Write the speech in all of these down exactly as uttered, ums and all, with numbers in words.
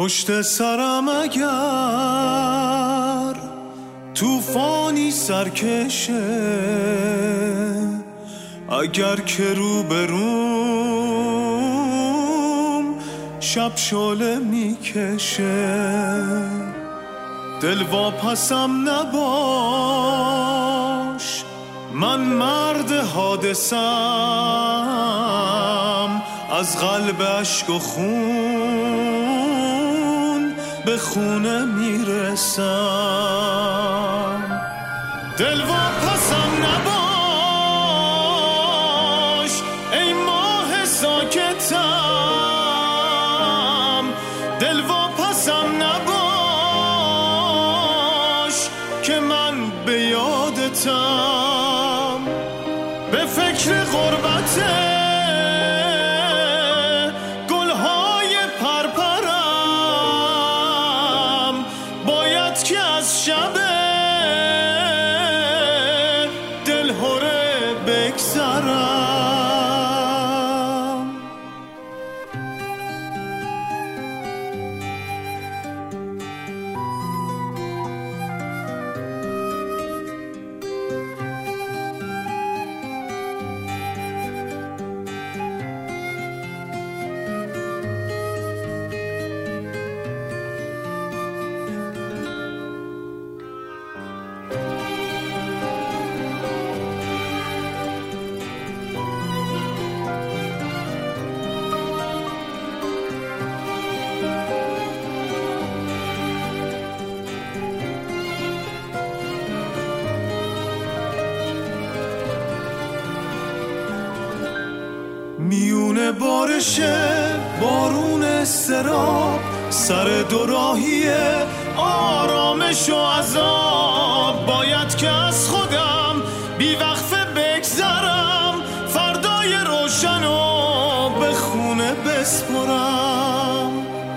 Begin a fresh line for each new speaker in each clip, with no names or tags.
پشت سرم اگر توفانی سرکشه، اگر که رو بروم شب شعله میکشه، دل واپسم نباش، من مرد حادثم، از قلب عشق و خون به خونه میرسم. دل واپسم نباش ای ماه ساکتم، دل واپسم نباش که من به یادتم، به فکر غربته گلهای پرپرم، باید که از شب دلهره بگذرم. میونه بارشه بارون استراب، سر دوراهیه آرامش و عذاب، باید که از خودم بی وقفه بگذرم، فردای روشنو به خونه بسپرم.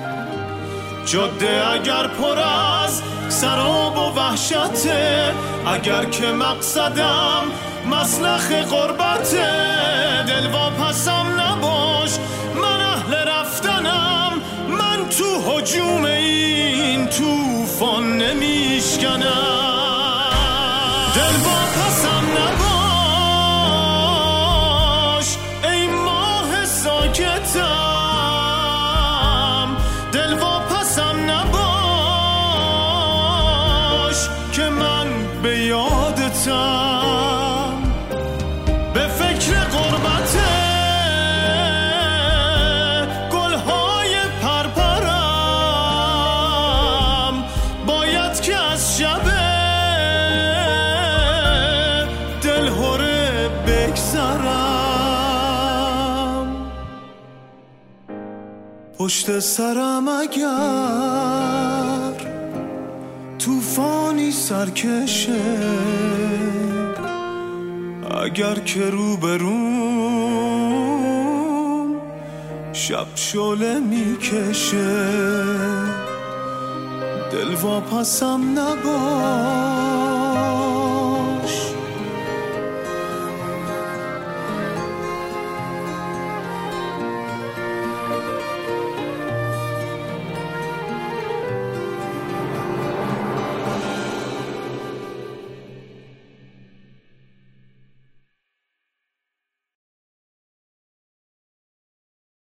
جاده اگر پر از سراب و وحشته، اگر که مقصدم مسلخ غربته، دل واپسم نباش من اهل رفتنم، من تو هجوم این توفان نمیشکنم. دل واپسم نباش ای ماه ساکتم، دل واپسم نباش که من به یادتم، به فکر غربته گلهای پرپرم، باید که از شب دلهره بگذرم. پشت سرم اگر توفانی سرکشه، اگر که رو بروم شب شعله میکشه، دل واپسم نباش